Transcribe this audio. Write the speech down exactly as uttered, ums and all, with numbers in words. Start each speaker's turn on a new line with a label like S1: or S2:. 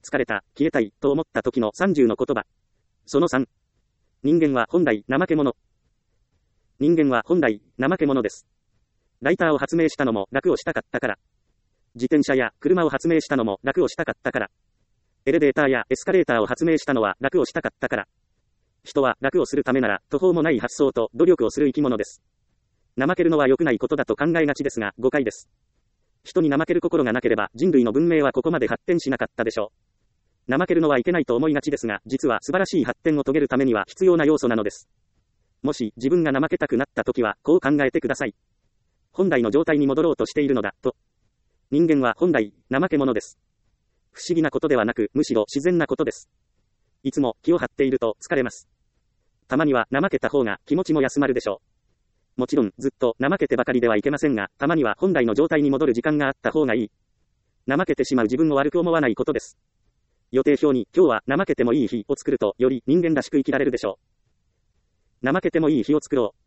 S1: 疲れた、消えたい、と思った時のさんじゅうの言葉。そのさん。人間は本来、怠け者。人間は本来、怠け者です。ライターを発明したのも楽をしたかったから。自転車や車を発明したのも楽をしたかったから。エレベーターやエスカレーターを発明したのは楽をしたかったから。人は楽をするためなら途方もない発想と努力をする生き物です。怠けるのは良くないことだと考えがちですが、誤解です。人に怠ける心がなければ人類の文明はここまで発展しなかったでしょう。怠けるのはいけないと思いがちですが、実は素晴らしい発展を遂げるためには必要な要素なのです。もし自分が怠けたくなった時は、こう考えてください。本来の状態に戻ろうとしているのだ、と。人間は本来、怠け者です。不思議なことではなく、むしろ自然なことです。いつも気を張っていると疲れます。たまには怠けた方が気持ちも休まるでしょう。もちろんずっと怠けてばかりではいけませんが、たまには本来の状態に戻る時間があった方がいい。怠けてしまう自分を悪く思わないことです。予定表に今日は怠けてもいい日を作ると、より人間らしく生きられるでしょう。怠けてもいい日を作ろう。